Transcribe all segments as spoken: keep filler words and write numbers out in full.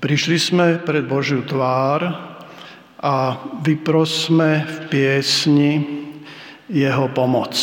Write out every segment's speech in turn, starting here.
Prišli sme pred Božiu tvár a vyprosme v piesni jeho pomoc.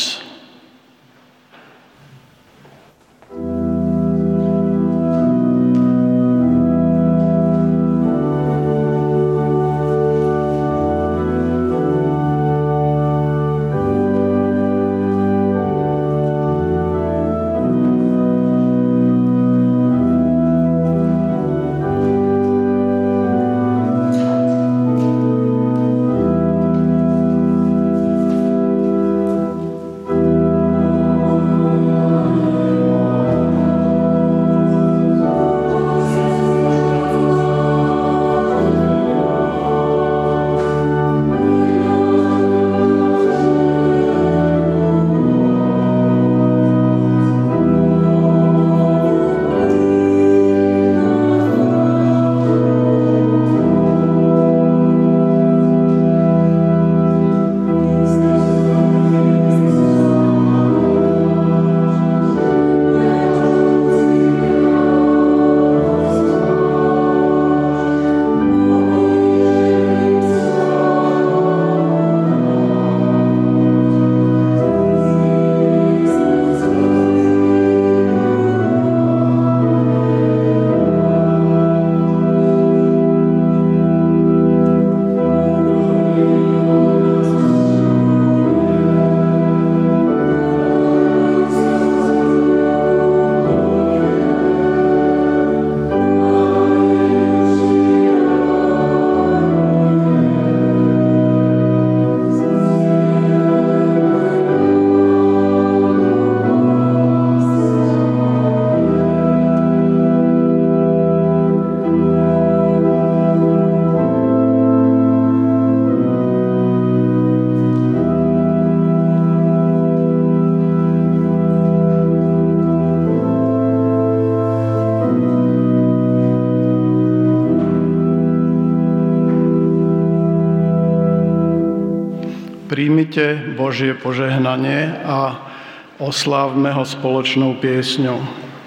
Príjmite Božie požehnanie a oslávme ho spoločnou piesňou.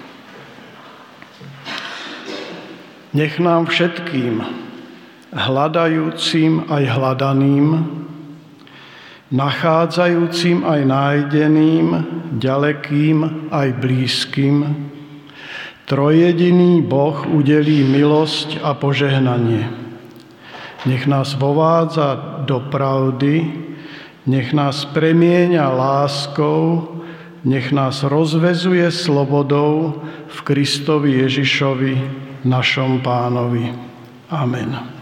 Nech nám všetkým, hľadajúcim aj hľadaným, nachádzajúcim aj nájdeným, ďalekým aj blízkym, trojjediný Boh udelí milosť a požehnanie. Nech nás vovádza do pravdy, nech nás premieňa láskou, nech nás rozvezuje slobodou v Kristovi Ježišovi, našom Pánovi. Amen.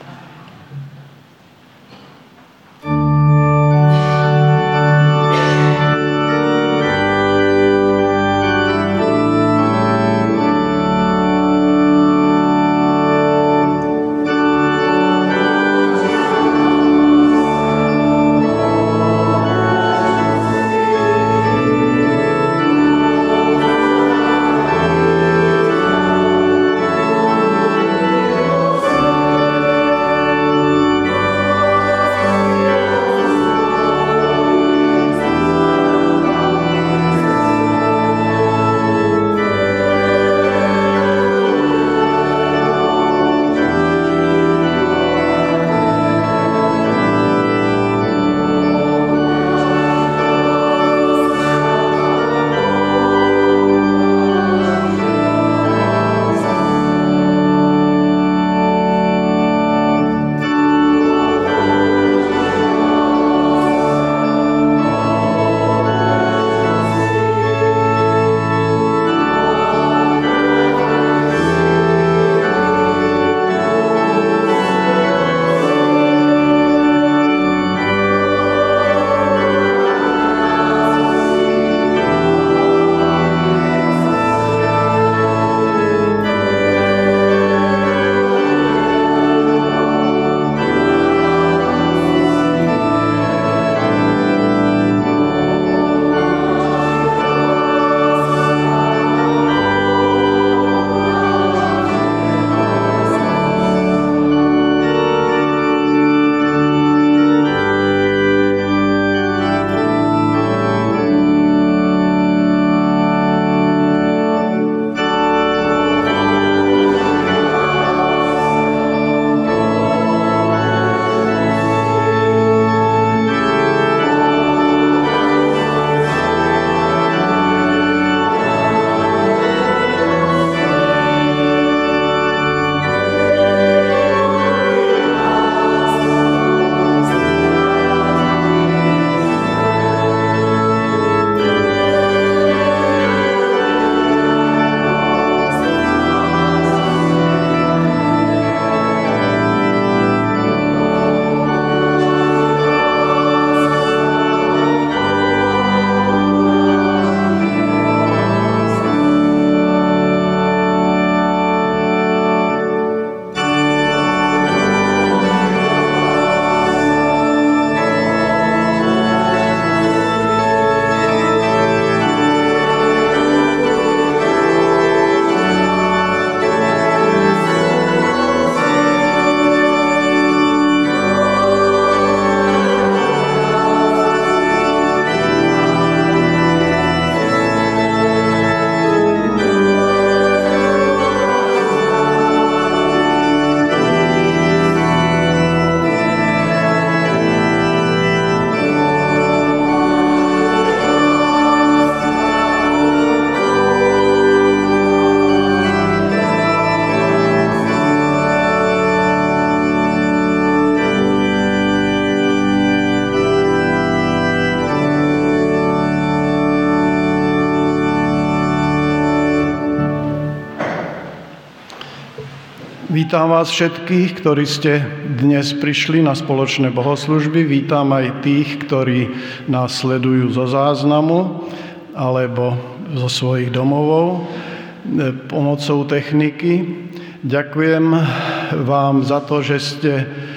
Vítam vás všetkých, ktorí ste dnes prišli na spoločné bohoslužby. Vítam aj tých, ktorí nás sledujú zo záznamu alebo zo svojich domovov pomocou techniky. Ďakujem vám za to, že ste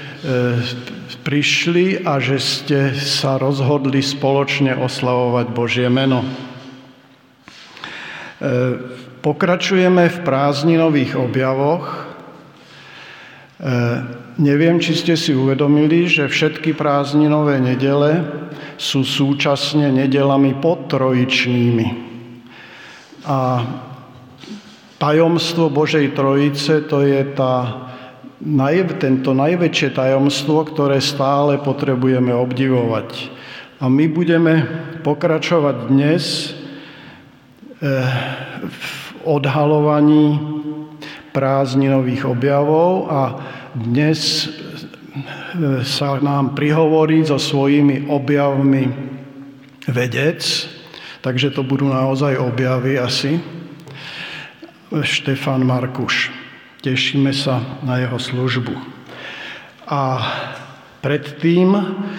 prišli a že ste sa rozhodli spoločne oslavovať Božie meno. Pokračujeme v prázdninových objavoch. Neviem, či ste si uvedomili, že všetky prázdninové nedele sú súčasne nedelami podtrojičnými. A tajomstvo Božej Trojice, to je tá, tento najväčšie tajomstvo, ktoré stále potrebujeme obdivovať. A my budeme pokračovať dnes v odhalovaní prázdninových objavov a dnes sa nám prihovorí so svojimi objavmi vedec, takže to budú naozaj objavy asi. Štefan Markuš. Tešíme sa na jeho službu. A predtým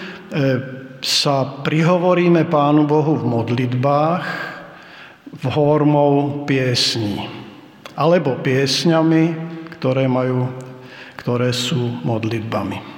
sa prihovoríme Pánu Bohu v modlitbách formou piesní alebo piesňami, ktoré majú, ktoré sú modlitbami.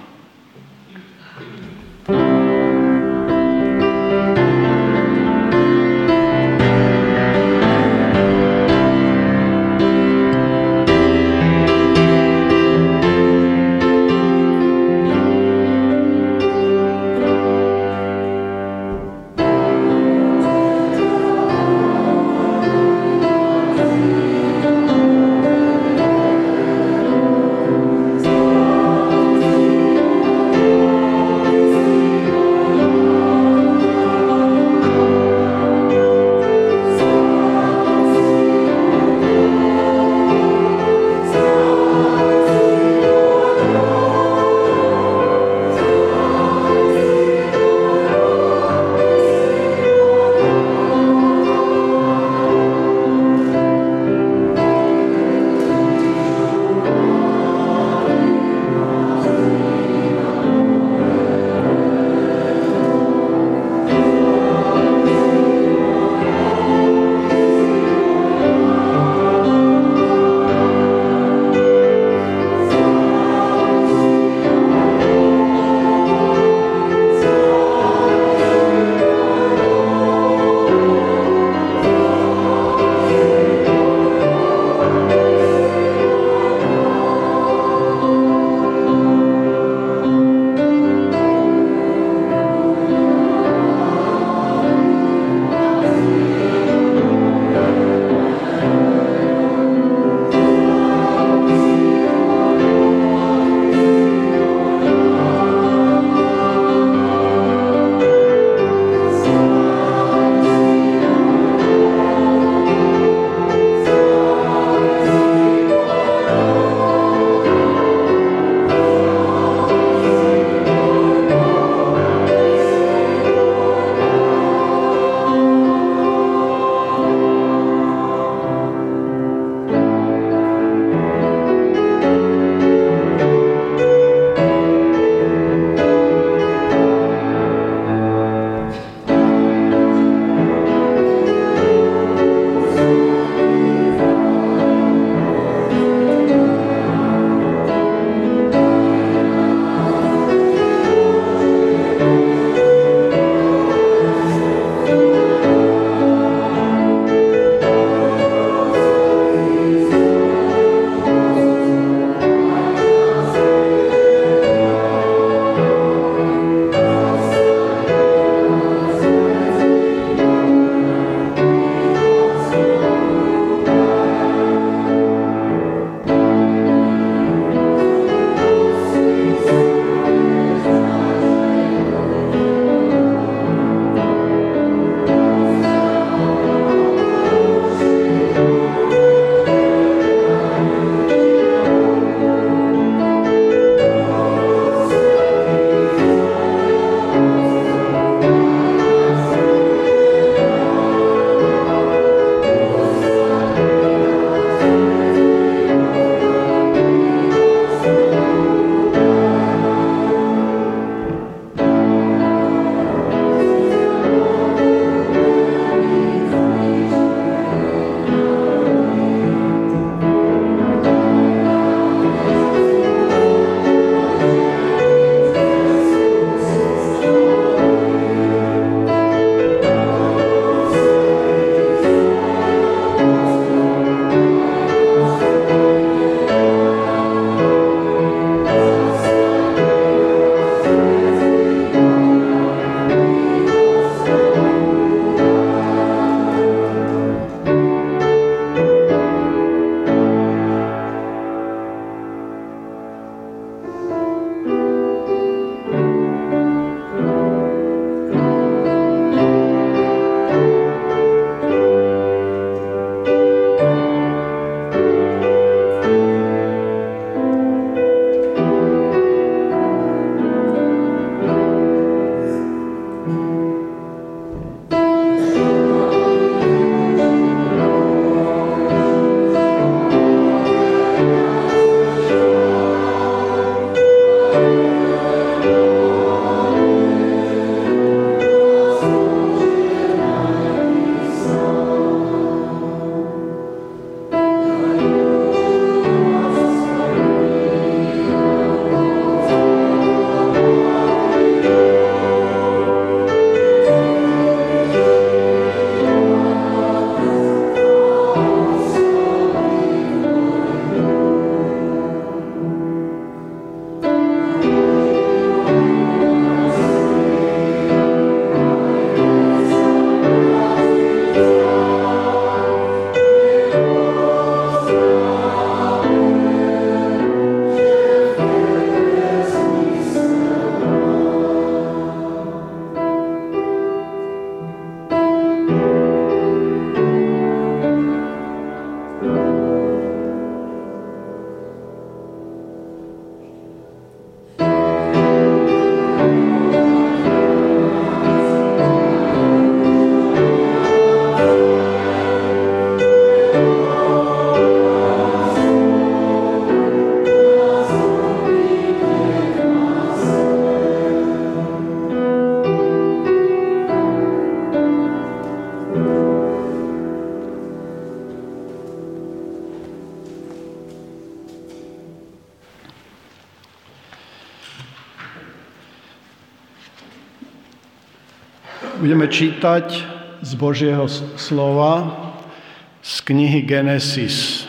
Budeme čítať z Božieho slova z knihy Genesis.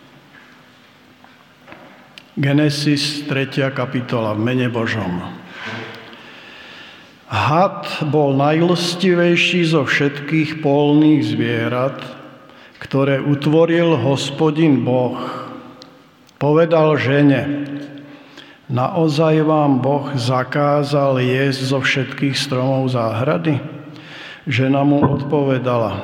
Genesis, tretia kapitola, v mene Božom. Had bol najlstivejší zo všetkých polných zvierat, ktoré utvoril Hospodin Boh. Povedal žene: Naozaj vám Boh zakázal jesť zo všetkých stromov záhrady? Žena mu odpovedala: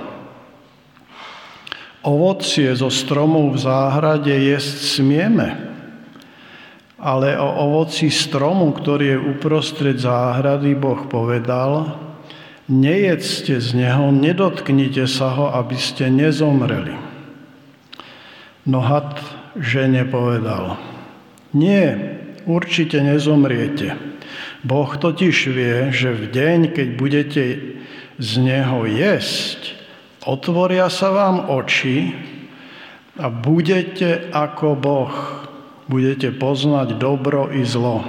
Ovocie zo stromov v záhrade jesť smieme, ale o ovoci stromu, ktorý je uprostred záhrady, Boh povedal: Nejedzte z neho, nedotknite sa ho, aby ste nezomreli. No had žene povedal: Nie, určite nezomriete. Boh totiž vie, že v deň, keď budete z neho jesť, otvoria sa vám oči a budete ako Boh. Budete poznať dobro i zlo.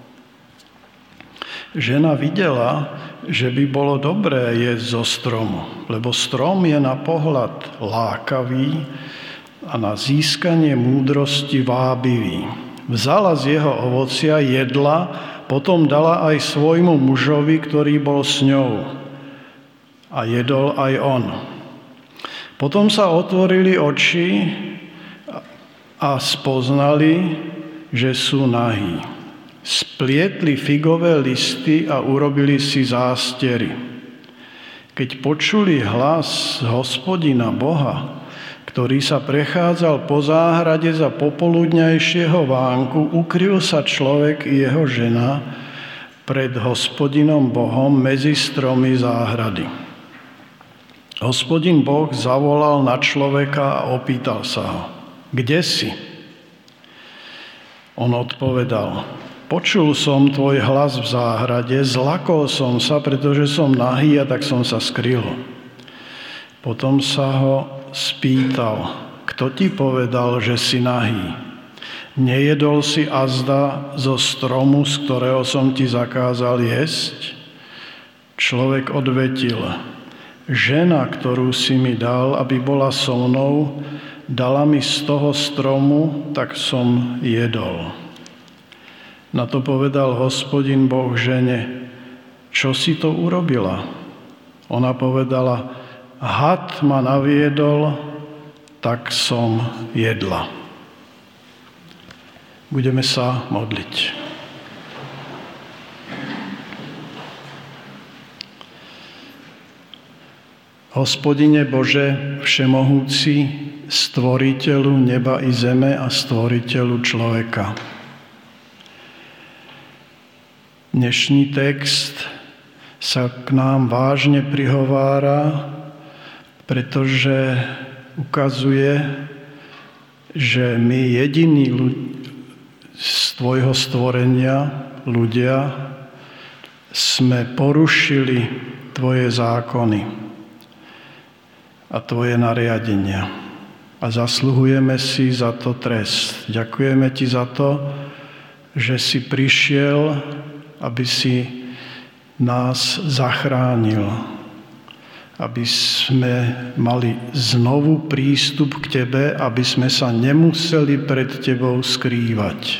Žena videla, že by bolo dobré jesť zo stromu, lebo strom je na pohľad lákavý a na získanie múdrosti vábivý. Vzala z jeho ovocia, jedla, potom dala aj svojmu mužovi, ktorý bol s ňou. A jedol aj on. Potom sa otvorili oči a spoznali, že sú nahí. Splietli figové listy a urobili si zástery. Keď počuli hlas Hospodina Boha, ktorý sa prechádzal po záhrade za popoludňajšieho vánku, ukryl sa človek i jeho žena pred Hospodinom Bohom medzi stromy záhrady. Hospodin Boh zavolal na človeka a opýtal sa ho: Kde si? On odpovedal: Počul som tvoj hlas v záhrade, zlakol som sa, pretože som nahý, a tak som sa skryl. Potom sa ho spýtal: Kto ti povedal, že si nahý? Nejedol si azda zo stromu, z ktorého som ti zakázal jesť? Človek odvetil: Žena, ktorú si mi dal, aby bola so mnou, dala mi z toho stromu, tak som jedol. Na to povedal Hospodin Boh žene: Čo si to urobila? Ona povedala: Had ma naviedol, tak som jedla. Budeme sa modliť. Hospodine Bože všemohúci, stvoriteľu neba i zeme a stvoriteľu človeka. Dnešný text sa k nám vážne prihovára, pretože ukazuje, že my jediní z tvojho stvorenia, ľudia, sme porušili tvoje zákony a tvoje nariadenia. A zasluhujeme si za to trest. Ďakujeme ti za to, že si prišiel, aby si nás zachránil, aby sme mali znovu prístup k tebe, aby sme sa nemuseli pred tebou skrývať.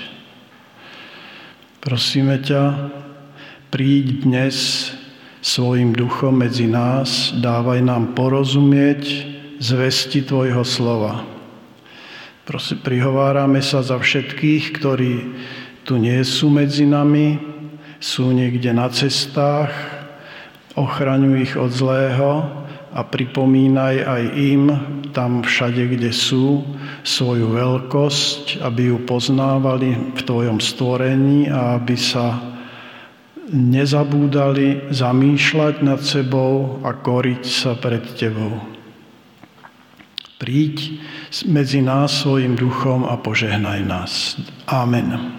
Prosíme ťa, príď dnes svojim duchom medzi nás, dávaj nám porozumieť zvesti tvojho slova. Prosím, prihovárame sa za všetkých, ktorí tu nie sú medzi nami, sú niekde na cestách, ochraňuj ich od zlého a pripomínaj aj im tam všade, kde sú, svoju veľkosť, aby ju poznávali v tvojom stvorení a aby sa nezabúdali zamýšľať nad sebou a koriť sa pred tebou. Príď medzi nás svojim duchom a požehnaj nás. Amen.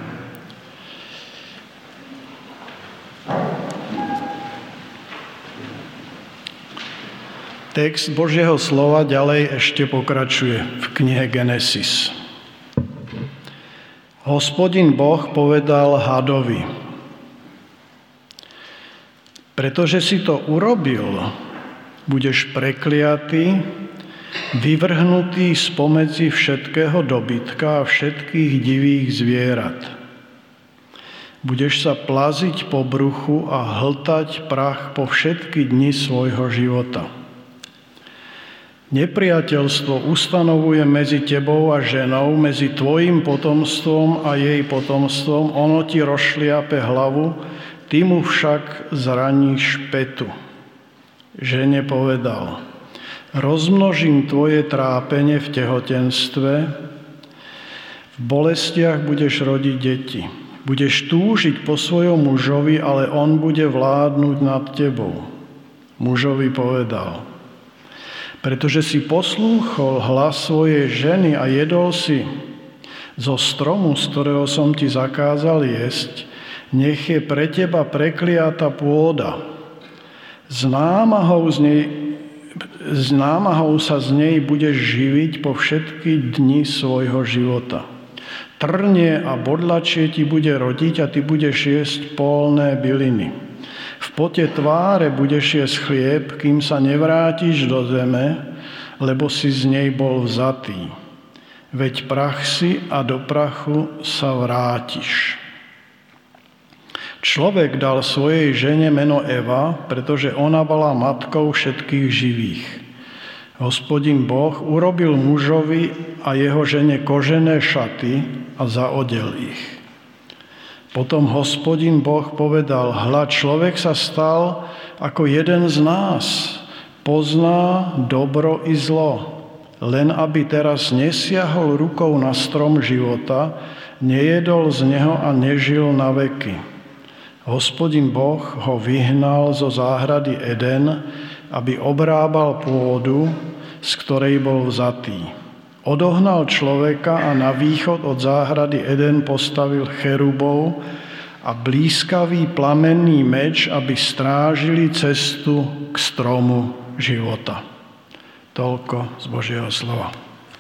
Text Božieho slova ďalej ešte pokračuje v knihe Genesis. Hospodin Boh povedal hadovi: Pretože si to urobil, budeš prekliatý, vyvrhnutý spomedzi všetkého dobytka a všetkých divých zvierat. Budeš sa plaziť po bruchu a hltať prach po všetky dni svojho života. Nepriateľstvo ustanovuje medzi tebou a ženou, medzi tvojim potomstvom a jej potomstvom. Ono ti rozšliape hlavu, ty mu však zraníš petu. Žene povedal: rozmnožím tvoje trápenie v tehotenstve, v bolestiach budeš rodiť deti. Budeš túžiť po svojom mužovi, ale on bude vládnuť nad tebou. Mužovi povedal: pretože si poslúchol hlas svojej ženy a jedol si zo stromu, z ktorého som ti zakázal jesť, nech je pre teba prekliata pôda. S námahou, z nej, s námahou sa z nej budeš živiť po všetky dni svojho života. Trnie a bodlačie ti bude rodiť a ty budeš jesť polné byliny. V pote tváre budeš jesť chlieb, kým sa nevrátiš do zeme, lebo si z nej bol vzatý. Veď prach si a do prachu sa vrátiš. Človek dal svojej žene meno Eva, pretože ona bola matkou všetkých živých. Hospodin Boh urobil mužovi a jeho žene kožené šaty a zaodel ich. Potom Hospodin Boh povedal: hľa, človek sa stal ako jeden z nás, pozná dobro i zlo, len aby teraz nesiahol rukou na strom života, nejedol z neho a nežil na veky. Hospodin Boh ho vyhnal zo záhrady Eden, aby obrábal pôdu, z ktorej bol vzatý. Odohnal človeka a na východ od záhrady Eden postavil cherubov a blízkavý plamenný meč, aby strážili cestu k stromu života. Toľko z Božieho slova.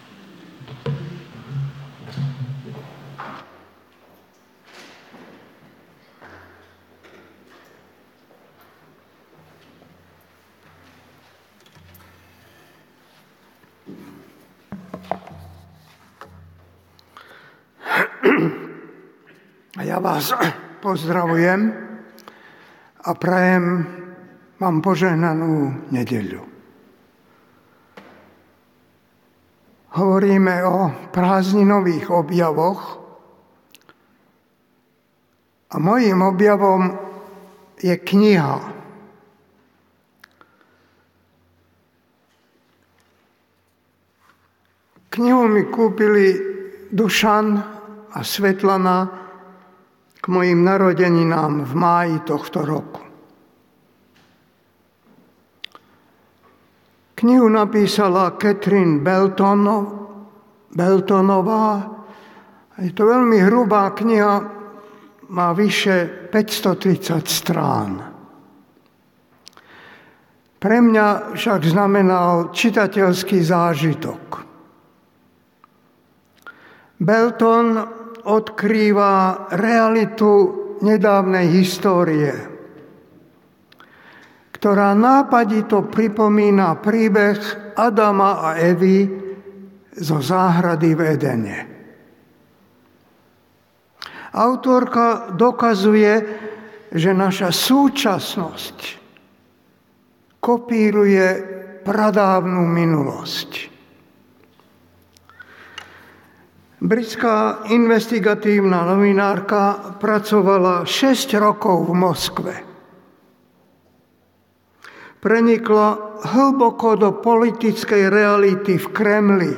A ja vás pozdravujem a prajem vám požehnanú nedeľu. Hovoríme o prázdninových objavoch a mojím objavom je kniha. Knihu mi kúpili Dušan a Svetlana k mojim narodeninám v máji tohto roku. Knihu napísala Catherine Belton, Beltonová. Je to veľmi hrubá kniha, má vyše päťstotridsať strán. Pre mňa však znamenal čitateľský zážitok. Belton odkrýva realitu nedávnej histórie, ktorá nápadito pripomína príbeh Adama a Evy zo záhrady v Edene. Autorka dokazuje, že naša súčasnosť kopíruje pradávnu minulosť. Britská investigatívna novinárka pracovala šesť rokov v Moskve. Prenikla hlboko do politickej reality v Kremli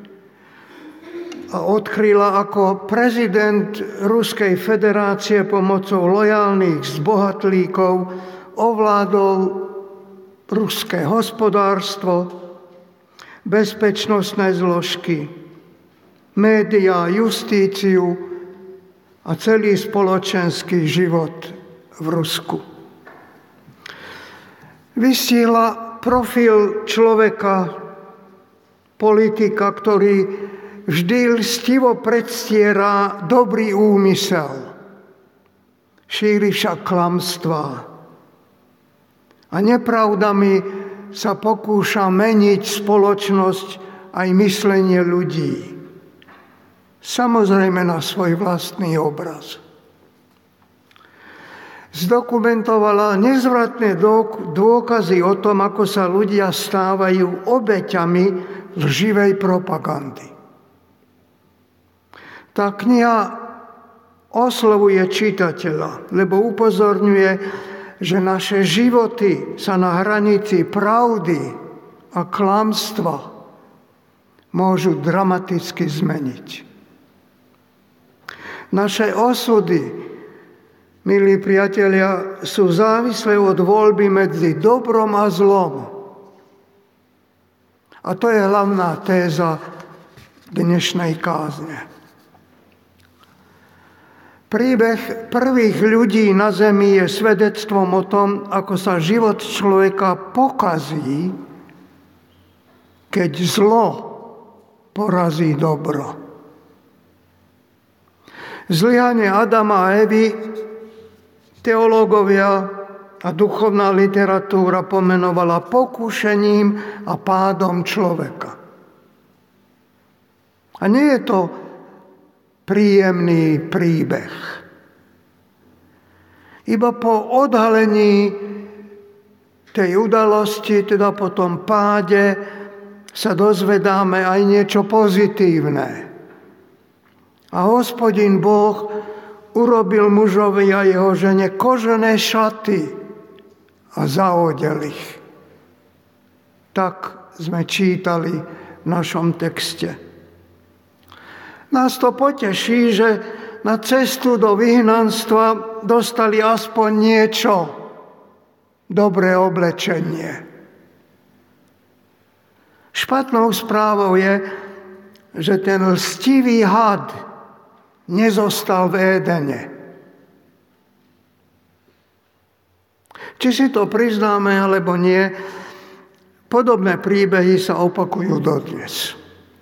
a odkryla, ako prezident Ruskej federácie pomocou lojálnych zbohatlíkov ovládol ruské hospodárstvo, bezpečnostné zložky, médiá, justíciu a celý spoločenský život v Rusku. Vystihla profil človeka, politika, ktorý vždy lstivo predstiera dobrý úmysel, šíri však klamstvá a nepravdami sa pokúša meniť spoločnosť aj myslenie ľudí. Samozrejme na svoj vlastný obraz. Zdokumentovala nezvratné dôkazy o tom, ako sa ľudia stávajú obeťami lživej propagandy. Tá kniha oslovuje čitateľa, lebo upozorňuje, že naše životy sa na hranici pravdy a klamstva môžu dramaticky zmeniť. Naše osudy, milí priatelia, sú závislé od voľby medzi dobrom a zlom. A to je hlavná téza dnešnej kázne. Príbeh prvých ľudí na zemi je svedectvom o tom, ako sa život človeka pokazí, keď zlo porazí dobro. Zlyhanie Adama a Evy teológovia a duchovná literatúra pomenovala pokušením a pádom človeka. A nie je to príjemný príbeh. Iba po odhalení tej udalosti, teda po tom páde, sa dozvedáme aj niečo pozitívne. A Hospodin Boh urobil mužovi a jeho žene kožené šaty a zaodel ich. Tak sme čítali v našom texte. Nás to poteší, že na cestu do vyhnanstva dostali aspoň niečo, dobré oblečenie. Špatnou správou je, že ten lstivý had nezostal v Édene. Či si to priznáme, alebo nie, podobné príbehy sa opakujú dodnes.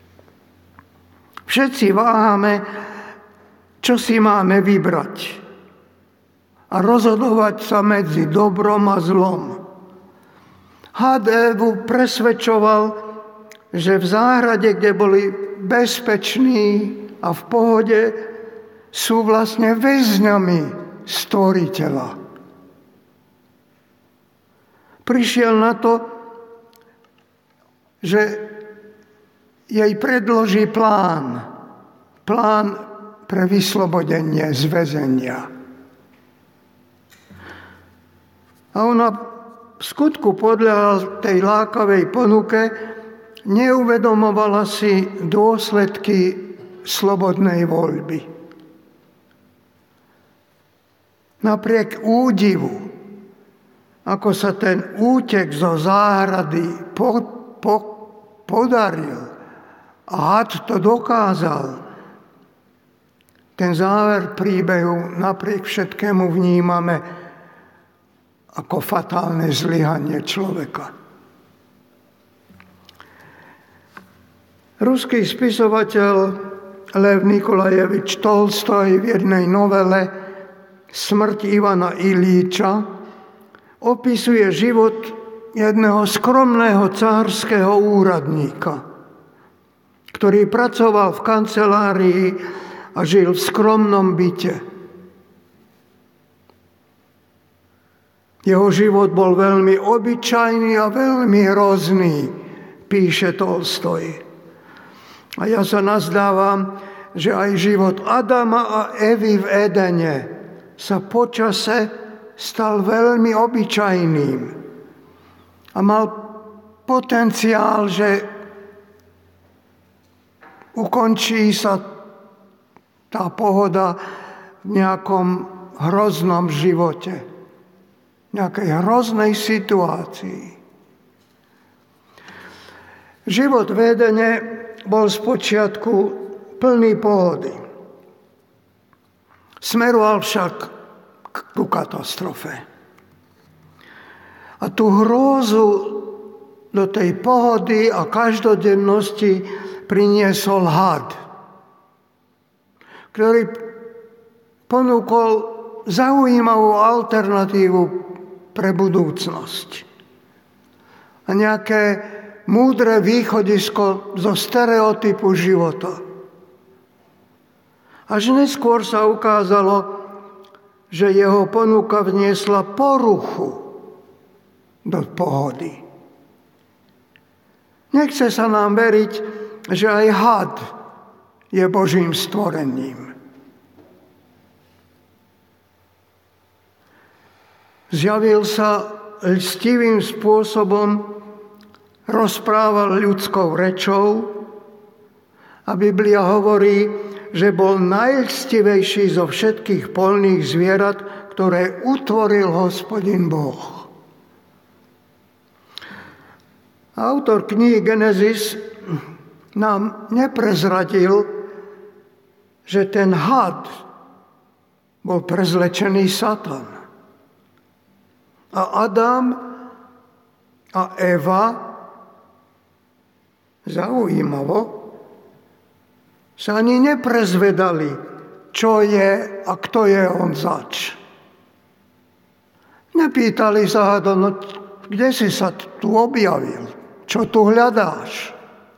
Všetci váhame, čo si máme vybrať a rozhodovať sa medzi dobrom a zlom. Had Evu presvedčoval, že v záhrade, kde boli bezpeční a v pohode, sú vlastne väzňami stvoriteľa. Prišiel na to, že jej predloží plán. Plán pre vyslobodenie z väzenia. A ona v skutku podľa tej lákavej ponuke neuvedomovala si dôsledky slobodnej voľby. Napriek údivu, ako sa ten útek zo záhrady po, po, podaril, a had to dokázal. Ten záver príbehu napriek všetkému vnímame ako fatálne zlyhanie človeka. Ruský spisovateľ Lev Nikolajevič Tolstoj v jednej novele Smrť Ivana Ilíča opisuje život jedného skromného cárskeho úradníka, ktorý pracoval v kancelárii a žil v skromnom byte. Jeho život bol veľmi obyčajný a veľmi hrozný, píše Tolstoj. A ja sa nazdávam, že aj život Adama a Evy v Edene sa počase stal veľmi obyčajným a mal potenciál, že ukončí sa tá pohoda v nejakom hroznom živote, v nejakej hroznej situácii. Život v Edene bol spočiatku plný pohody. Smeroval však ku katastrofe. A tú hrôzu do tej pohody a každodennosti priniesol had, ktorý ponúkol zaujímavú alternatívu pre budúcnosť. A nejaké múdre východisko zo stereotypu života. Až neskôr sa ukázalo, že jeho ponuka vniesla poruchu do pohody. Nechce sa nám veriť, že aj had je Božím stvorením. Zjavil sa lstivým spôsobom, rozprával ľudskou rečou a Biblia hovorí, že bol najlstivejší zo všetkých poľných zvierat, ktoré utvoril Hospodin Boh. Autor knihy Genesis nám neprezradil, že ten had bol prezlečený Satan. A Adam a Eva, zaujímavo, sa ani neprezvedali, čo je a kto je on zač. Nepýtali sa ho, no kde si sa tu objavil, čo tu hľadáš.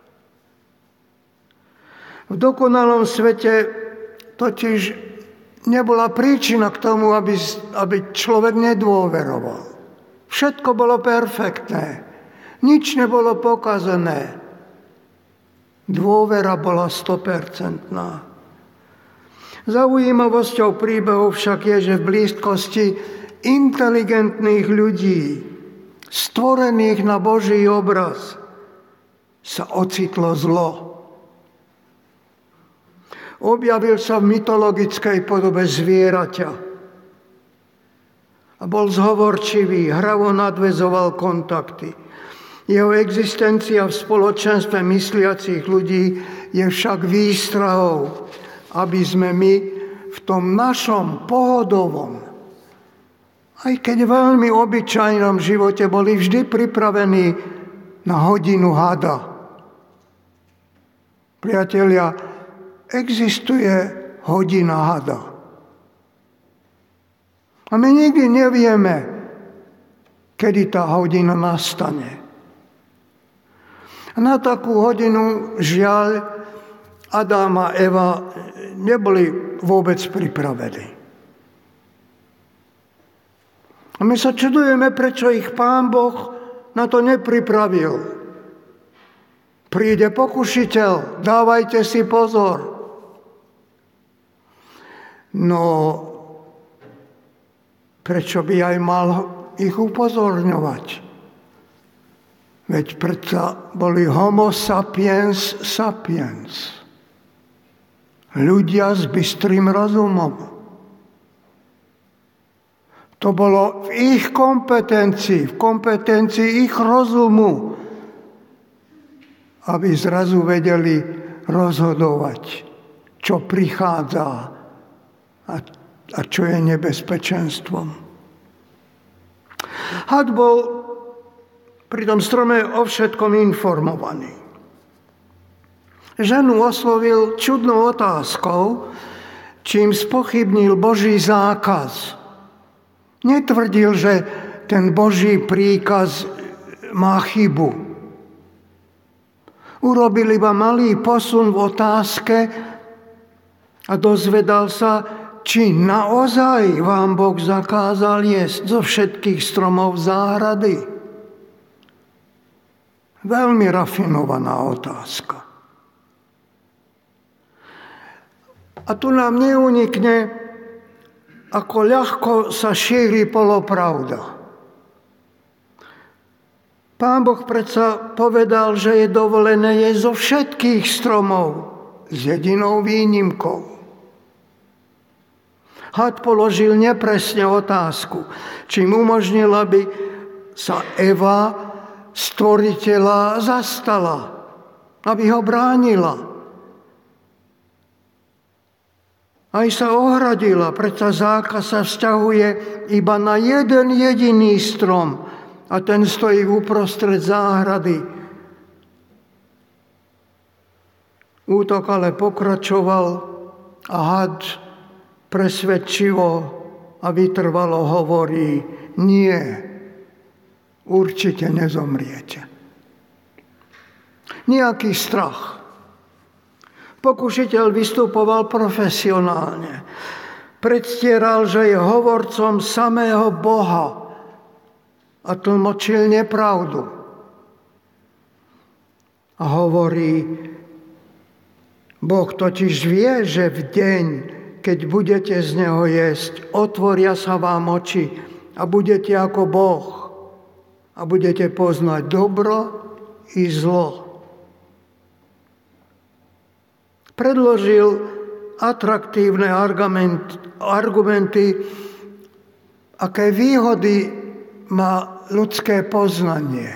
V dokonalom svete totiž nebola príčina k tomu, aby, aby človek nedôveroval. Všetko bolo perfektné, nič nebolo pokazené. Dôvera bola stopercentná. Zaujímavosťou príbehu však je, že v blízkosti inteligentných ľudí, stvorených na Boží obraz, sa ocitlo zlo. Objavil sa v mytologickej podobe zvieraťa a bol zhovorčivý, hravo nadväzoval kontakty. Jeho existencia v spoločenstve mysliacich ľudí je však výstrahou, aby sme my v tom našom pohodovom, aj keď veľmi obyčajnom živote, boli vždy pripravení na hodinu hada. Priatelia, existuje hodina hada. A my nikdy nevieme, kedy tá hodina nastane. A na takú hodinu, žiaľ, Adam a Eva neboli vôbec pripravení. A my sa čudujeme, prečo ich Pán Boh na to nepripravil. Príde pokušiteľ, dávajte si pozor. No, prečo by aj mal ich upozorňovať? Veď predsa boli homo sapiens sapiens. Ľudia s bystrým rozumom. To bolo v ich kompetencii, v kompetencii ich rozumu, aby zrazu vedeli rozhodovať, čo prichádza a, a čo je nebezpečenstvom. Had bol pri tom strome o všetkom informovaný. Ženu oslovil čudnou otázkou, čím spochybnil Boží zákaz. Netvrdil, že ten Boží príkaz má chybu. Urobil iba malý posun v otázke a dozvedal sa, či naozaj vám Boh zakázal jesť zo všetkých stromov záhrady. Veľmi rafinovaná otázka. A tu nám neunikne, ako ľahko sa šíri polopravda. Pán Boh predsa povedal, že je dovolené jesť zo všetkých stromov, s jedinou výnimkou. Had položil nepresne otázku, čím umožnil, aby sa Eva stvoriteľa zastala, aby ho bránila. Aj sa ohradila, preto zákaz sa vzťahuje iba na jeden jediný strom a ten stojí uprostred záhrady. Útok ale pokračoval a had presvedčivo a vytrvalo hovorí, nie, určite nezomriete. Nejaký strach. Pokušiteľ vystupoval profesionálne. Predstieral, že je hovorcom samého Boha a tlmočil nepravdu. A hovorí, Boh totiž vie, že v deň, keď budete z neho jesť, otvoria sa vám oči a budete ako Boh a budete poznať dobro i zlo. Predložil atraktívne argumenty, aké výhody má ľudské poznanie.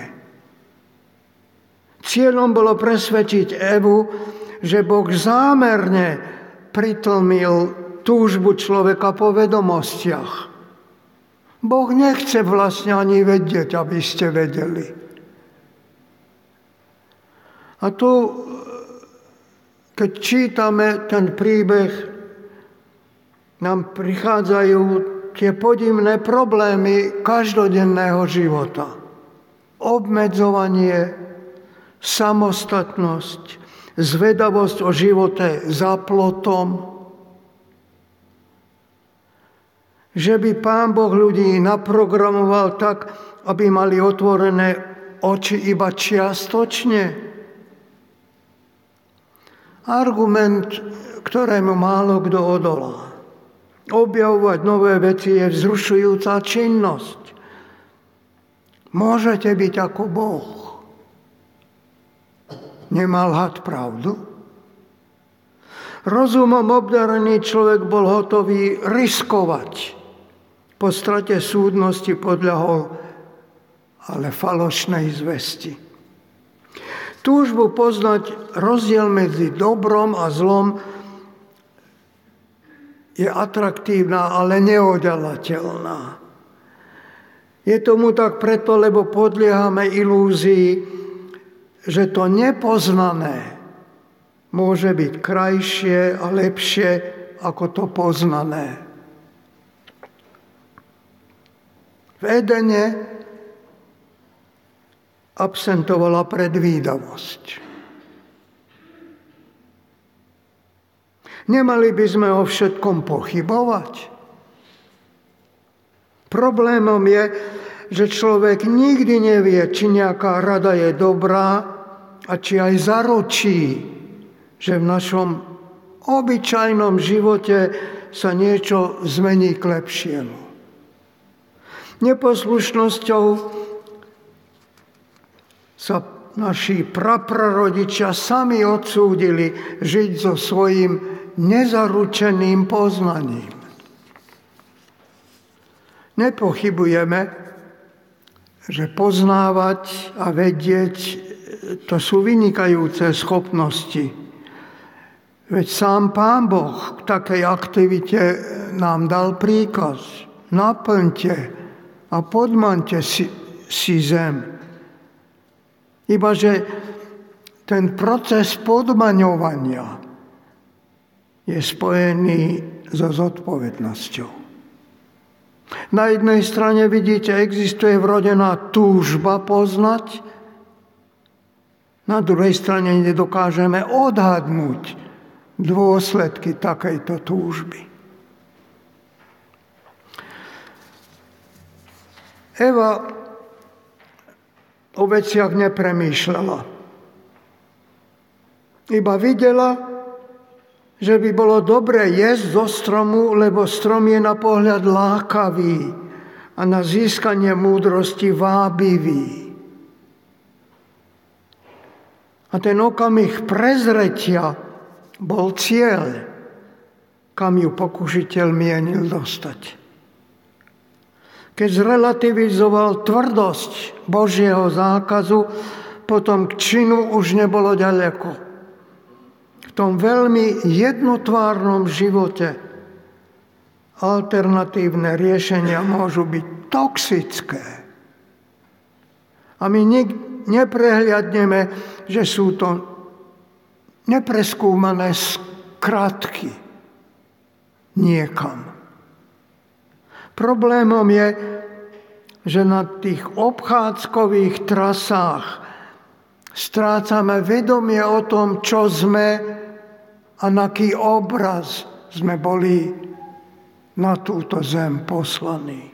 Cieľom bolo presvedčiť Evu, že Boh zámerne pritlmil túžbu človeka po vedomostiach. Boh nechce vlastne ani vedieť, aby ste vedeli. A tu, keď čítame ten príbeh, nám prichádzajú tie podivné problémy každodenného života. Obmedzovanie, samostatnosť, zvedavosť o živote za plotom, že by Pán Boh ľudí naprogramoval tak, aby mali otvorené oči iba čiastočne. Argument, ktorému málo kto odolá. Objavovať nové veci je vzrušujúca činnosť. Môžete byť ako Boh. Nemal had pravdu? Rozumom obdarený človek bol hotový riskovať. Po strate súdnosti podľahol ale falošnej zvesti. Túžbu poznať rozdiel medzi dobrom a zlom je atraktívna, ale neodďalateľná. Je tomu tak preto, lebo podliehame ilúzii, že to nepoznané môže byť krajšie a lepšie ako to poznané. V Edene absentovala predvídavosť. Nemali by sme o všetkom pochybovať. Problémom je, že človek nikdy nevie, či nejaká rada je dobrá a či aj zaručí, že v našom obyčajnom živote sa niečo zmení k lepšiemu. Neposlušnosťou sa naši praprarodičia sami odsúdili žiť so svojím nezaručeným poznaním. Nepochybujeme, že poznávať a vedieť to sú vynikajúce schopnosti. Veď sám Pán Boh k takej aktivite nám dal príkaz. Naplňte a podmaňte si, si zem. Ibaže ten proces podmaňovania je spojený so zodpovednosťou. Na jednej strane vidíte, existuje vrodená túžba poznať, na druhej strane nedokážeme odhadnúť dôsledky takejto túžby. Eva o veciach nepremýšľala. Iba videla, že by bolo dobre jesť zo stromu, lebo strom je na pohľad lákavý a na získanie múdrosti vábivý. A ten okamih prezretia bol cieľ, kam ju pokušiteľ mienil dostať. Keď zrelativizoval tvrdosť Božieho zákazu, potom k činu už nebolo ďaleko. V tom veľmi jednotvárnom živote alternatívne riešenia môžu byť toxické. A my neprehliadneme, že sú to nepreskúmané skratky niekam. Problémom je, že na tých obchádzkových trasách strácame vedomie o tom, čo sme a na aký obraz sme boli na túto zem poslaní.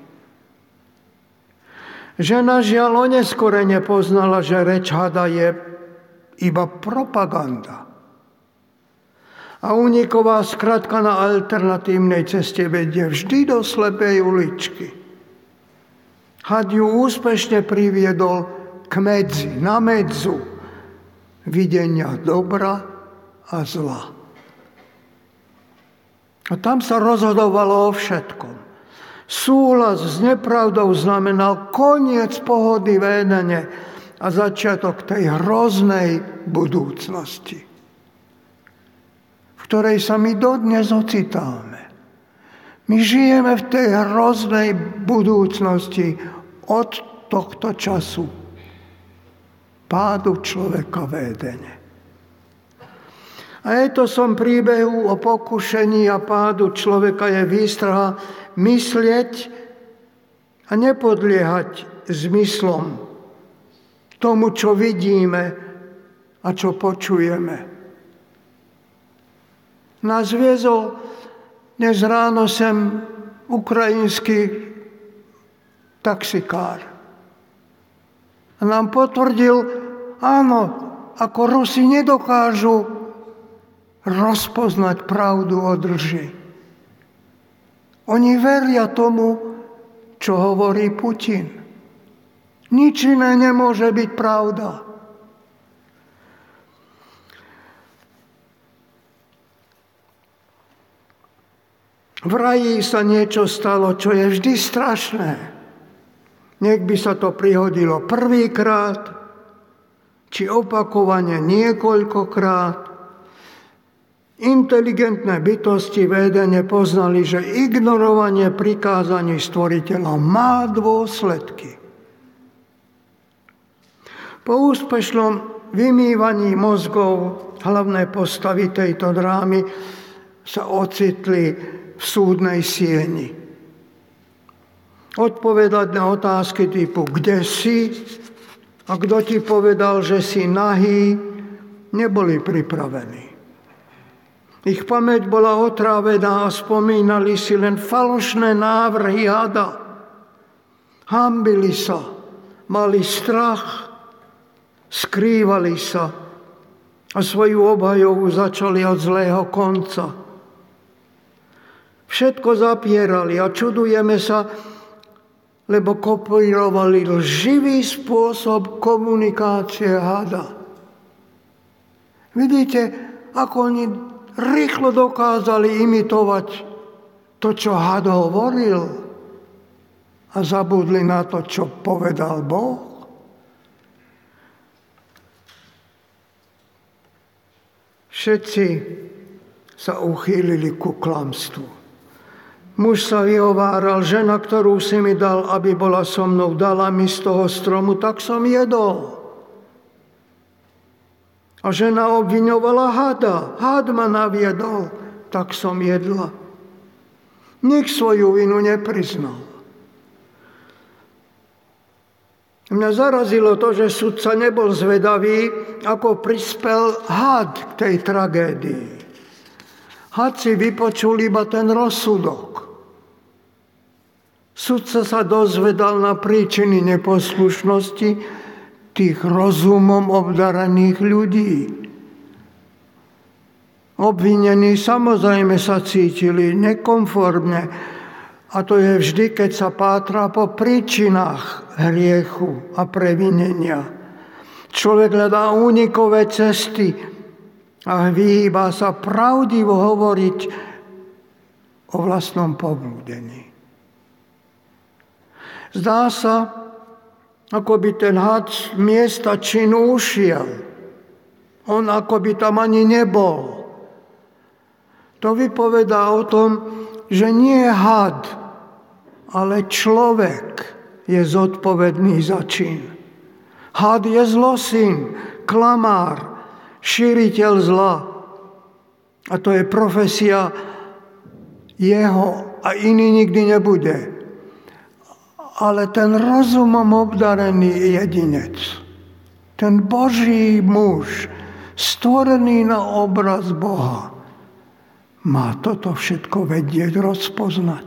Žena žiaľ oneskore nepoznala, že reč hada je iba propaganda. A úniková skratka na alternatívnej ceste vedie vždy do slepej uličky. Had ju úspešne priviedol k medzi, na medzu videnia dobra a zla. A tam sa rozhodovalo o všetkom. Súhlas s nepravdou znamenal koniec pohody v Édene a začiatok tej hroznej budúcnosti, v ktorej sa my dodnes ocitáme. My žijeme v tej hroznej budúcnosti od tohto času pádu človeka v Édene. A je to som príbehu o pokušení a pádu človeka je výstraha myslieť a nepodliehať zmyslom tomu, čo vidíme a čo počujeme. Nás viezol dnes ráno sem ukrajinský taxikár. A nám potvrdil, áno, ako Rusi nedokážu rozpoznať pravdu od lži. Oni veria tomu, čo hovorí Putin. Nič iné nemôže byť pravda. V raji sa niečo stalo, čo je vždy strašné. Nech by sa to prihodilo prvýkrát, či opakovane niekoľkokrát. Inteligentné bytosti v Édene poznali, že ignorovanie prikázaní Stvoriteľa má dôsledky. Po úspešnom vymývaní mozgov hlavné postavy tejto drámy sa ocitli v súdnej sieni. Odpovedať na otázky typu kde si a kto ti povedal, že si nahý, neboli pripravení. Ich pamäť bola otrávená a spomínali si len falošné návrhy hada. Hanbili sa, mali strach, skrývali sa a svoju obhajovu začali od zlého konca. Všetko zapierali a čudujeme sa, lebo kopírovali lživý spôsob komunikácie hada. Vidíte, ako oni rýchlo dokázali imitovať to, čo had hovoril a zabudli na to, čo povedal Boh. Všetci sa uchýlili ku klamstvu. Muž sa vyhováral, žena, ktorú si mi dal, aby bola so mnou, dala mi z toho stromu, tak som jedol. A žena obviňovala hada. Had ma naviedol, tak som jedla. Nik svoju vinu nepriznal. Mňa zarazilo to, že sudca nebol zvedavý, ako prispel had k tej tragédii. Had si vypočul iba ten rozsudok. Sudca sa dozvedal na príčiny neposlušnosti tých rozumom obdaraných ľudí. Obvinení samozrejme sa cítili nekonformne, a to je vždy, keď sa pátra po príčinách hriechu a previnenia. Človek hľadá únikové cesty a vyhýba sa pravdivo hovoriť o vlastnom poblúdení. Zdá sa, ako by ten had z miesta činu ušiel. On ako by tam ani nebol. To vypovedá o tom, že nie had, ale človek je zodpovedný za čin. Had je zlosyn, klamár, šíriteľ zla. A to je profesia jeho a iný nikdy nebude. ale ten rozumom obdarený jedinec, ten Boží muž, stvorený na obraz Boha, má toto všetko vedieť, rozpoznať.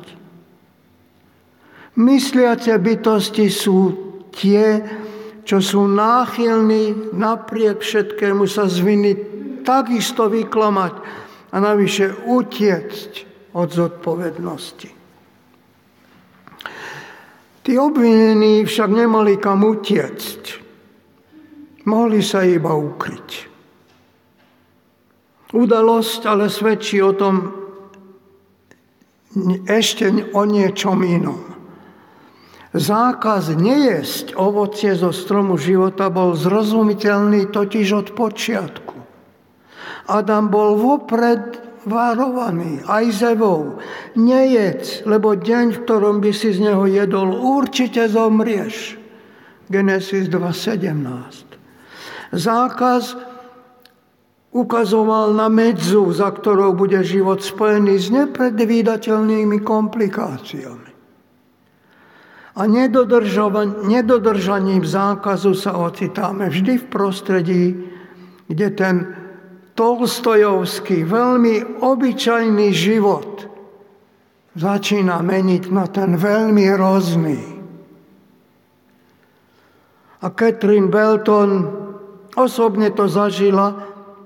Mysliace bytosti sú tie, čo sú náchylní napriek všetkému sa z viny takisto vyklamať a navyše utiecť od zodpovednosti. Tí obvinení však nemali kam utiecť. Mohli sa iba ukryť. Udalosť ale svedčí o tom ešte o niečom inom. Zákaz nejesť ovocie zo stromu života bol zrozumiteľný totiž od počiatku. Adam bol vopred varovaný aj z Evou. Nejedz, lebo deň, v ktorom by si z neho jedol, určite zomrieš. Genesis dva sedemnásť. Zákaz ukazoval na medzu, za ktorou bude život spojený s nepredvídateľnými komplikáciami. A nedodržaním zákazu sa ocitáme vždy v prostredí, kde ten tolstojovský, veľmi obyčajný život začína meniť na ten veľmi hrozný. A Catherine Belton osobne to zažila,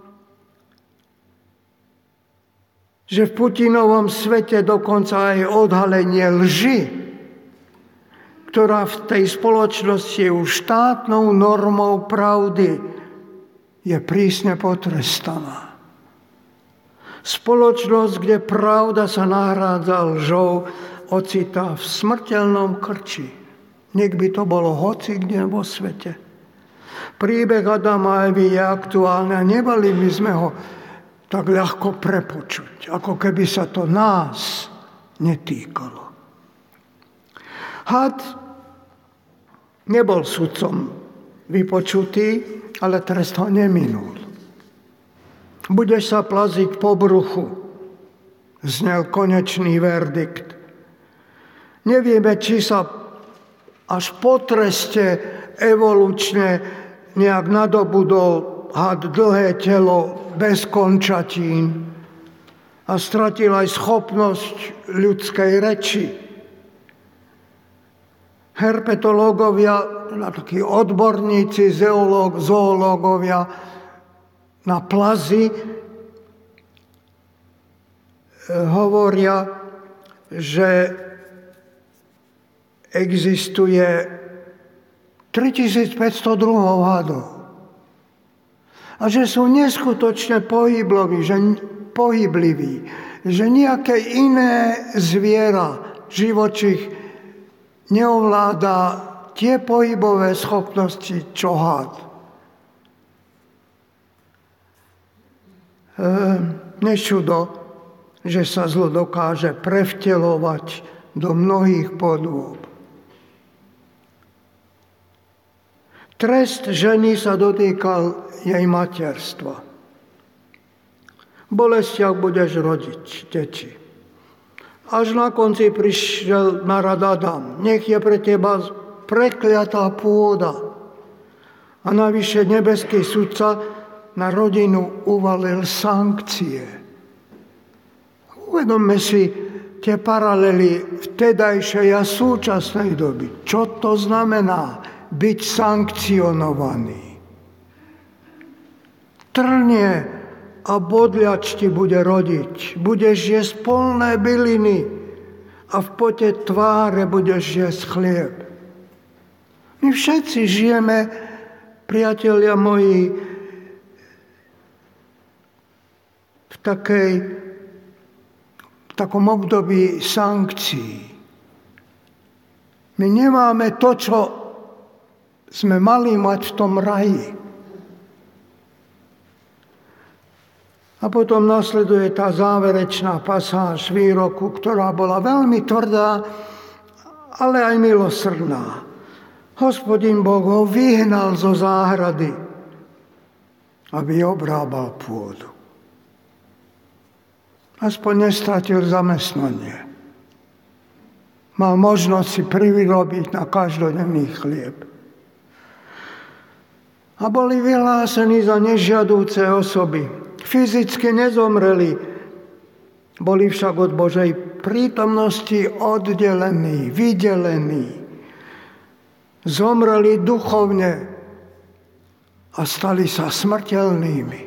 že v Putinovom svete dokonca aj odhalenie lži, ktorá v tej spoločnosti je už štátnou normou pravdy, je prísne potrestaná. Spoločnosť, kde pravda sa nahrádza lžou, ocitá v smrteľnom krči. Nech by to bolo hoci kde vo svete. Príbeh Adama a Evy je aktuálny a nemali by sme ho tak ľahko prepočuť, ako keby sa to nás netýkalo. Had nebol sudcom vypočutý, ale trest ho neminul. Budeš sa plaziť po bruchu, znel konečný verdikt. Nevieme, či sa až po treste evolučne nejak nadobudol had dlhé telo bez končatín a stratil aj schopnosť ľudskej reči. Herpetológovia, takí odborníci, zoológ, zoológovia na plazy hovoria, že existuje tritisícpäťsto druhov hadov a že sú neskutočne pohybloví, že, pohybliví, že nejaké iné zviera, živočích, neovláda tie pohybové schopnosti, čo had. E, nečudo, že sa zlo dokáže prevteľovať do mnohých podôb. Trest ženy sa dotýkal jej materstva. V bolestiach budeš rodiť deti. Až na konci prišiel na rad Adam. Nech je pre teba prekliatá pôda. A navyše nebeský sudca na rodinu uvalil sankcie. Uvedomme si tie paralely vtedajšej a súčasnej doby. Čo to znamená byť sankcionovaný? Trnie a bodľač ti bude rodiť. Budeš jesť polné byliny a v pote tváre budeš jesť chlieb. My všetci žijeme, priatelia moji, v, takej, v takom období sankcií. My nemáme to, čo sme mali mať v tom raji. A potom nasleduje tá záverečná pasáž výroku, ktorá bola veľmi tvrdá, ale aj milosrdná. Hospodin Boh ho vyhnal zo záhrady, aby obrábal pôdu. Aspoň nestratil zamestnanie. mal možnosť si privyrobiť na každodenný chlieb. A boli vyhlásení za nežiadúce osoby. Fyzicky nezomreli, boli však od Božej prítomnosti oddelení, vydelení. Zomreli duchovne a stali sa smrteľnými.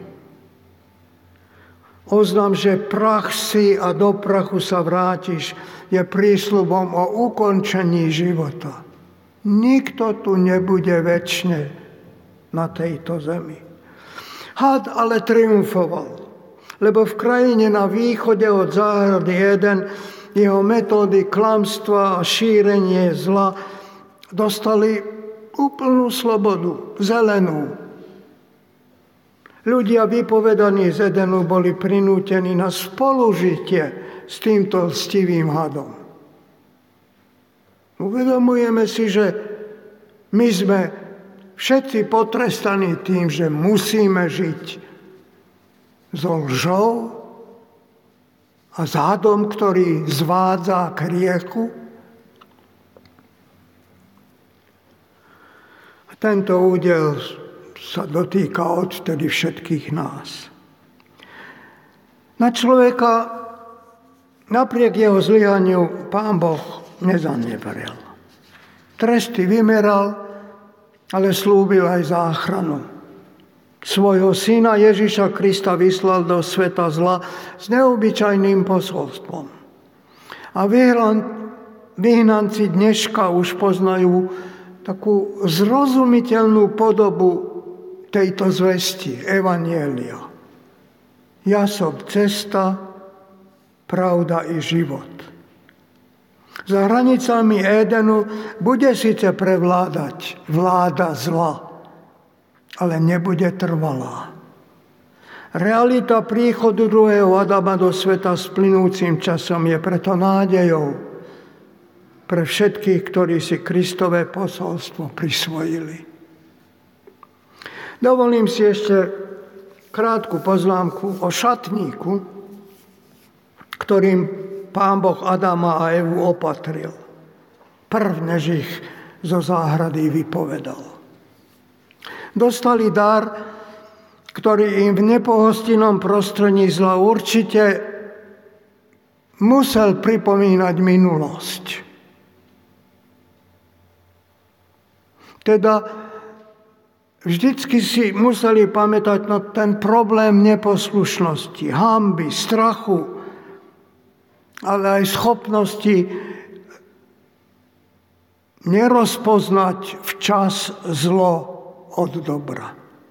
Oznam, že prach si a do prachu sa vrátiš, je prísľubom o ukončení života. Nikto tu nebude večne na tejto zemi. Had ale triumfoval, lebo v krajine na východe od záhrady Eden jeho metódy klamstva a šírenie zla dostali úplnú slobodu, zelenú. Ľudia vypovedaní z Edenu boli prinútení na spolužitie s týmto lstivým hadom. Uvedomujeme si, že my sme všetci potrestaní tým, že musíme žiť so lžou a s hadom, ktorý zvádza k hriechu. A tento údel sa dotýka odtedy všetkých nás. Na človeka napriek jeho zlyhaniu Pán Boh nezaneveril. Tresty vymeral, ale slúbil aj záchranu. Svojho syna Ježiša Krista vyslal do sveta zla s neobyčajným posolstvom. A vyhnanci dneška už poznajú takú zrozumiteľnú podobu tejto zvesti, evanjelia. Ja som cesta, pravda i život. Za hranicami Édenu bude síce prevládať vláda zla, ale nebude trvalá. Realita príchodu druhého Adama do sveta s plynúcim časom je preto nádejou pre všetkých, ktorí si Kristové posolstvo prisvojili. Dovolím si ešte krátku poznámku o šatníku, ktorým Pán Boh Adama a Evu opatril, prv než ich zo záhrady vypovedal. Dostali dar, ktorý im v nepohostinnom prostredí zla určite musel pripomínať minulosť. Teda vždycky si museli pamätať na ten problém neposlušnosti, hanby, strachu, ale aj schopnosti nerozpoznať včas zlo od dobra.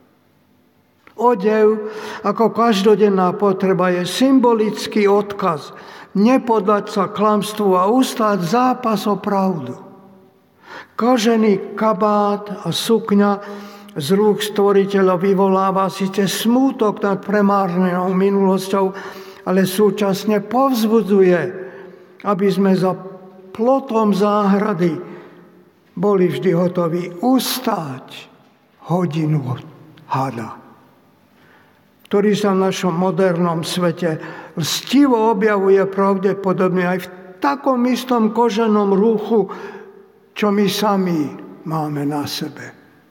Odev ako každodenná potreba je symbolický odkaz nepodať sa klamstvu a ustáť zápas o pravdu. Kožený kabát a sukňa z rúk stvoriteľa vyvoláva síce smútok nad premárnenou minulosťou, ale súčasne povzbudzuje, aby sme za plotom záhrady boli vždy hotoví ustáť hodinu hada, ktorý sa v našom modernom svete lstivo objavuje pravdepodobne aj v takom istom koženom rúchu, čo my sami máme na sebe.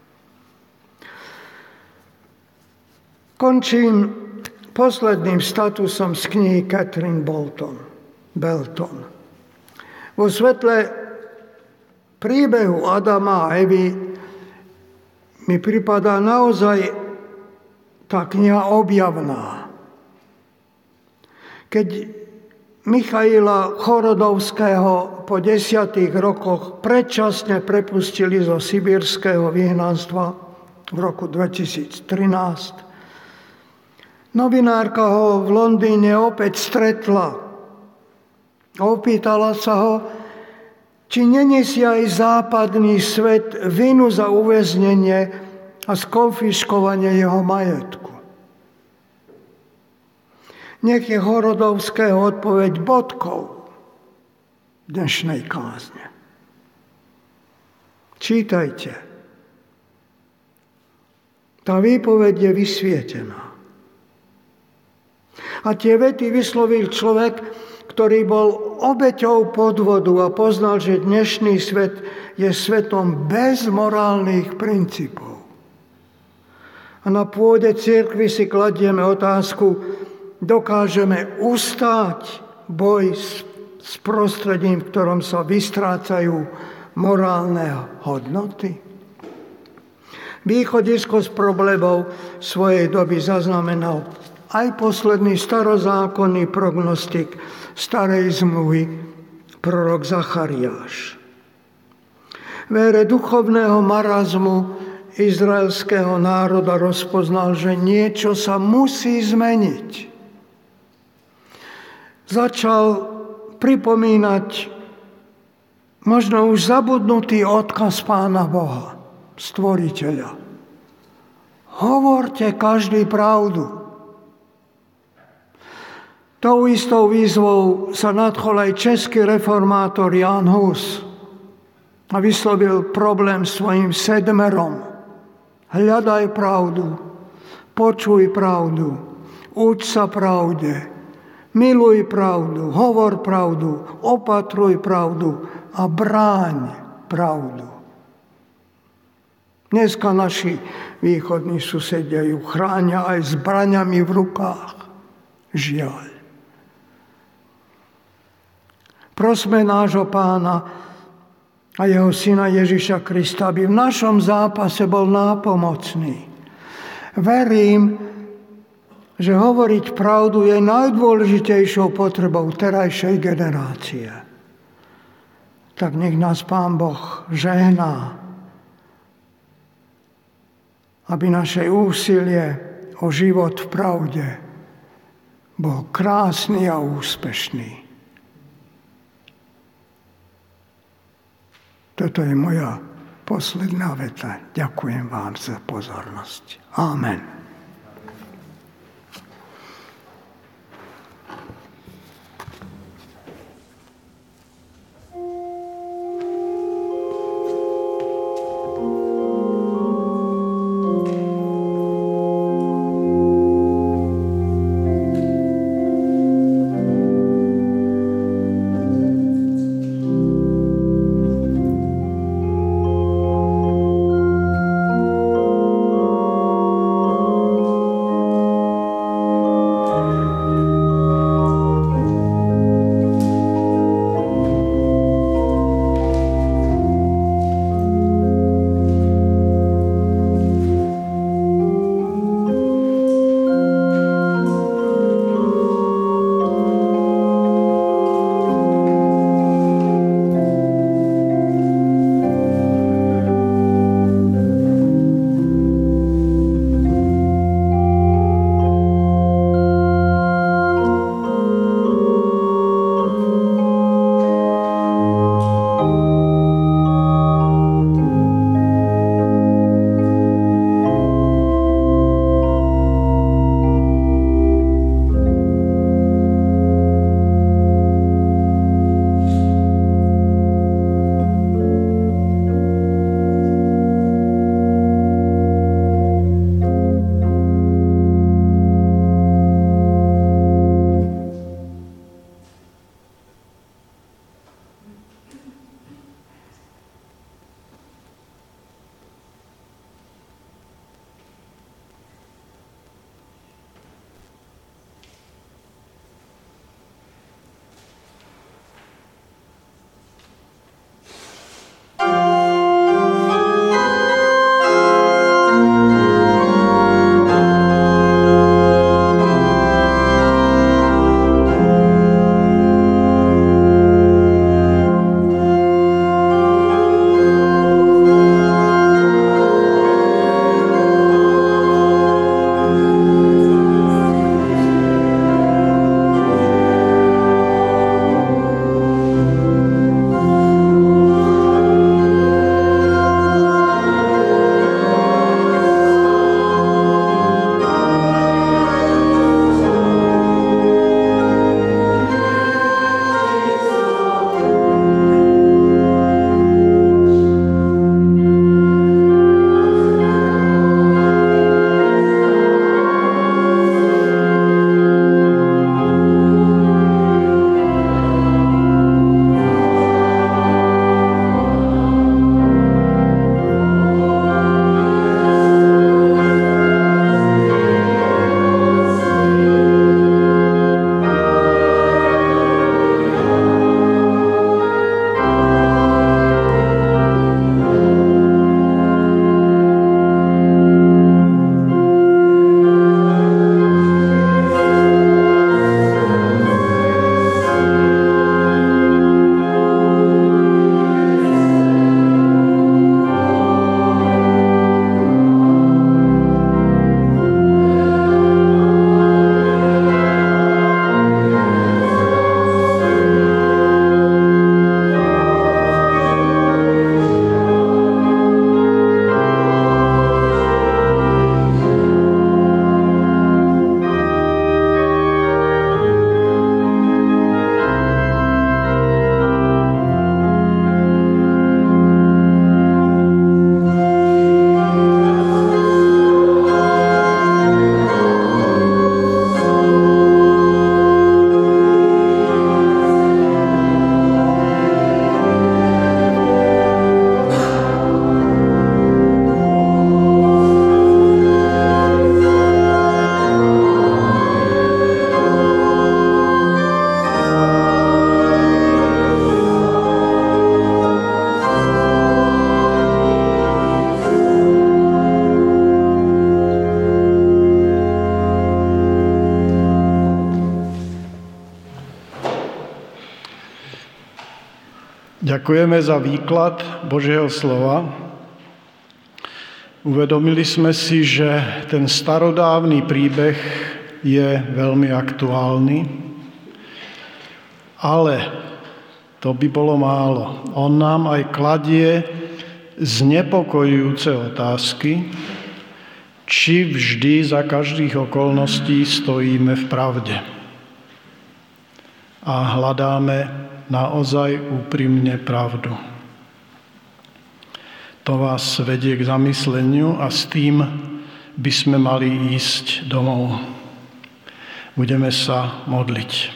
Končím posledným statusom z knihy Catherine Bolton, Belton. Vo svetle príbehu Adama a Evy mi pripadá naozaj tá kniha objavná. Keď Michaila Chorodovského po desiatých rokoch predčasne prepustili zo sibírskeho vyhnanstva v roku dvetisíctrinásť, novinárka ho v Londýne opäť stretla. Opýtala sa ho, či nenesie aj západný svet vinu za uväznenie a skonfiškovanie jeho majetku. Nech je Chorodovského odpoveď bodkou dnešnej kázne. Čítajte. Tá výpoveď je vysvietená. A tie vety vyslovil človek, ktorý bol obeťou podvodu a poznal, že dnešný svet je svetom bez morálnych princípov. A na pôde cirkvi si kladieme otázku, dokážeme ustáť boj s, s prostredím, v ktorom sa vystrácajú morálne hodnoty? Východisko z problémov svojej doby zaznamenal aj posledný starozákonný prognostik starej zmluvy, prorok Zachariáš. V ére duchovného marazmu izraelského národa rozpoznal, že niečo sa musí zmeniť. Začal pripomínať možno už zabudnutý odkaz Pána Boha, Stvoriteľa. Hovorte každý pravdu. Tou istou výzvou sa nadchol aj český reformátor Jan Hus a vyslovil problém svojim sedmerom. Hľadaj pravdu, počuj pravdu, uč sa pravde, miluj pravdu, hovor pravdu, opatruj pravdu a bráň pravdu. Dneska naši východní susedia ju chránia aj zbraňami v rukách. Žiaľ. Prosme nášho Pána a jeho Syna Ježiša Krista, aby v našom zápase bol nápomocný. Verím, že hovoriť pravdu je najdôležitejšou potrebou terajšej generácie. Tak nech nás Pán Boh žehná, aby naše úsilie o život v pravde bol krásny a úspešný. Toto je moja posledná veta. Ďakujem vám za pozornosť. Amen. Ďakujeme za výklad Božieho slova. Uvedomili sme si, že ten starodávny príbeh je veľmi aktuálny, ale to by bolo málo. On nám aj kladie znepokojujúce otázky, či vždy za každých okolností stojíme v pravde a hľadáme naozaj úprimne pravdu. To vás vedie k zamysleniu a s tým by sme mali ísť domov. Budeme sa modliť.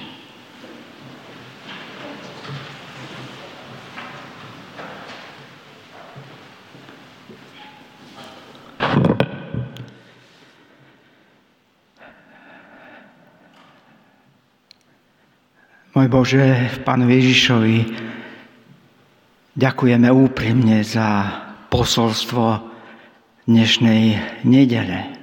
Môj Bože, Pánovi Ježišovi, ďakujeme úprimne za posolstvo dnešnej nedele.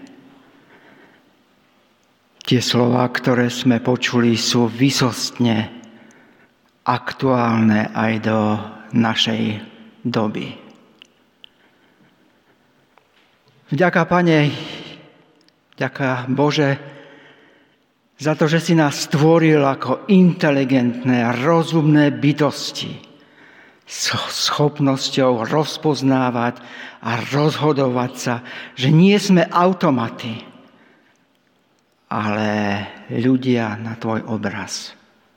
Tie slová, ktoré sme počuli, sú vysostne aktuálne aj do našej doby. Vďaka, Pane, vďaka Bože, za to, že si nás stvoril ako inteligentné a rozumné bytosti s schopnosťou rozpoznávať a rozhodovať sa, že nie sme automaty, ale ľudia na tvoj obraz.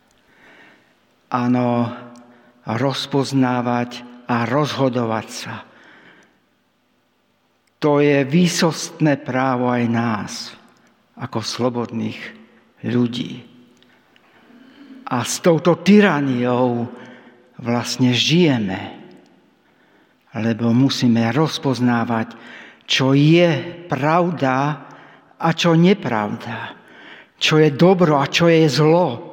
Áno, rozpoznávať a rozhodovať sa. To je výsostné právo aj nás, ako slobodných ľudí. A s touto tyraniou vlastne žijeme, lebo musíme rozpoznávať, čo je pravda a čo nepravda, čo je dobro a čo je zlo.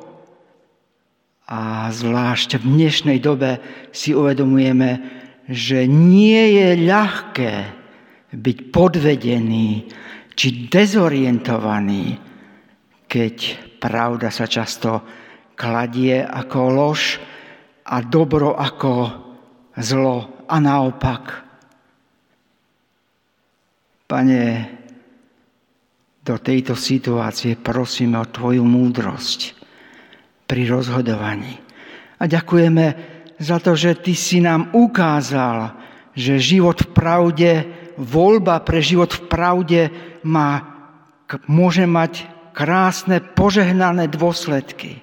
A zvlášť v dnešnej dobe si uvedomujeme, že nie je ľahké byť podvedený či dezorientovaný, keď pravda sa často kladie ako lož a dobro ako zlo a naopak. Pane, do tejto situácie prosíme o tvoju múdrosť pri rozhodovaní. A ďakujeme za to, že ty si nám ukázal, že život v pravde, voľba pre život v pravde má, môže mať krásne, požehnané dôsledky.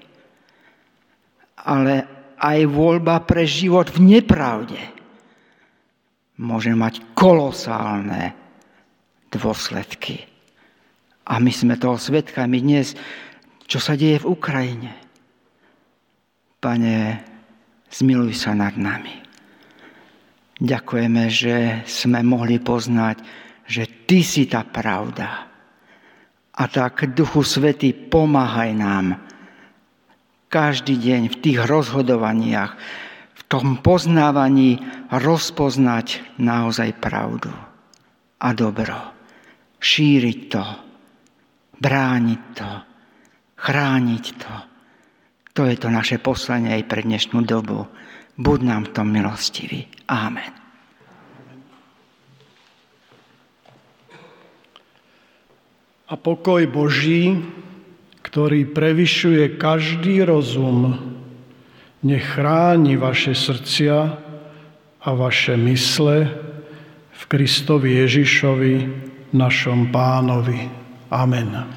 Ale aj voľba pre život v nepravde môže mať kolosálne dôsledky. A my sme toho svedkami dnes, čo sa deje v Ukrajine. Pane, zmiluj sa nad nami. Ďakujeme, že sme mohli poznať, že ty si tá pravda. A tak, Duchu Svätý, pomáhaj nám každý deň v tých rozhodovaniach, v tom poznávaní rozpoznať naozaj pravdu a dobro. Šíriť to, brániť to, chrániť to. To je to naše poslanie aj pre dnešnú dobu. Buď nám v tom milostivý. Amen. A pokoj Boží, ktorý prevyšuje každý rozum, nech chráni vaše srdcia a vaše mysle v Kristovi Ježišovi, našom Pánovi. Amen.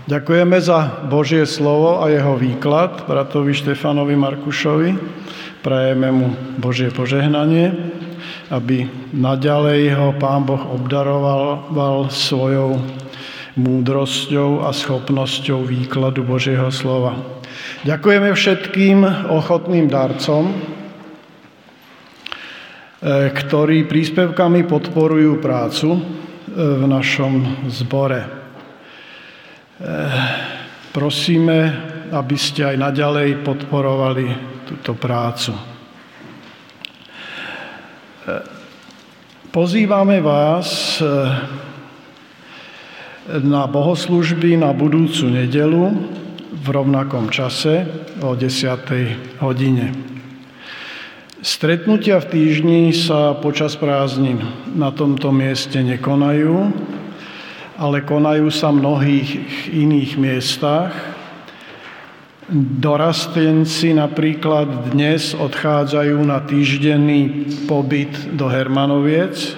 Ďakujeme za Božie slovo a jeho výklad bratovi Štefanovi Markušovi. Prajeme mu Božie požehnanie, aby naďalej ho Pán Boh obdaroval svojou múdrosťou a schopnosťou výkladu Božieho slova. Ďakujeme všetkým ochotným darcom, ktorí príspevkami podporujú prácu v našom zbore. Prosíme, aby ste aj naďalej podporovali túto prácu. Pozývame vás na bohoslužby na budúcu nedeľu v rovnakom čase o desiatej hodine. Stretnutia v týždni sa počas prázdnin na tomto mieste nekonajú, ale konajú sa v mnohých iných miestach. Dorastenci napríklad dnes odchádzajú na týždenný pobyt do Hermanoviec.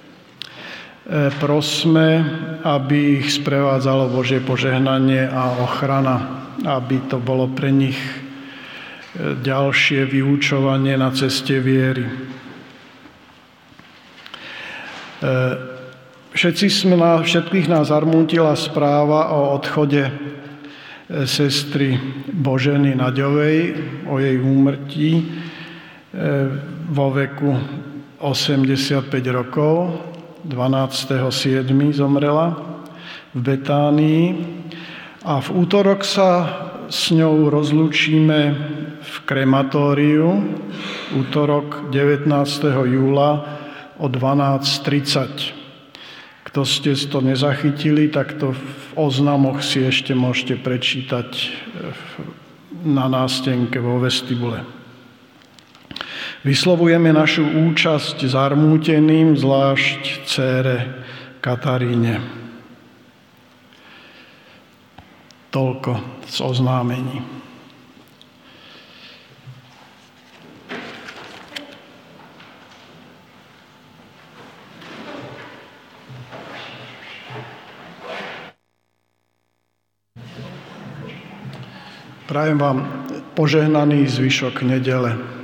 Prosme, aby ich sprevádzalo Božie požehnanie a ochrana, aby to bolo pre nich ďalšie vyučovanie na ceste viery. Všetci sme, všetkých nás zarmútila správa o odchode sestry Boženy Naďovej, o jej úmrtí vo veku osemdesiatpäť rokov. dvanásteho siedmeho zomrela v Betánii a v útorok sa s ňou rozlúčime v krematóriu, útorok devätnásteho júla o dvanásť tridsať. Kto ste to nezachytili, tak to v oznamoch si ešte môžete prečítať na nástenke vo vestibule. Vyslovujeme našu účasť zarmúteným, zvlášť dcére Kataríne. Toľko z oznámení. Prajem vám požehnaný zvyšok nedele.